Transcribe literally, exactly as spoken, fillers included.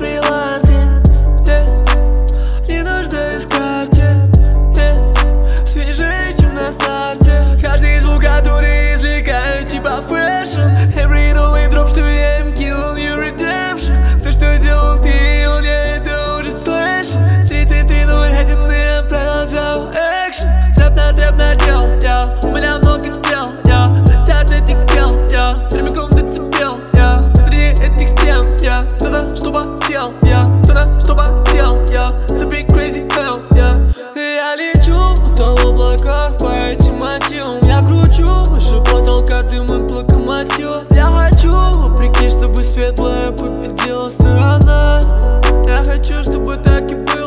фрилансе, yeah. Не нуждаюсь в карте, yeah. Свежее, чем на старте. Каждый звук, который извлекаю, типа фэшн. Every новый дроп, что я им кинул, new redemption. То, что делал ты, он, я это уже слышу. Тридцать три ноль один, и я продолжал экшен. Трэп на трэп надел, я. У меня много дел, я. Пролетят этих тел, я. Прямиком децибел, я. Внутри этих стен, я. Кто-то, что хотел, я. Кто-то, что хотел, я. The big crazy hell, я. Я лечу, будто в облаках по этим мотивам. Я кручу, выше потолка дымом локомотива. Я хочу, вопреки, чтобы светлая победила сторона. Я хочу, чтобы так и было.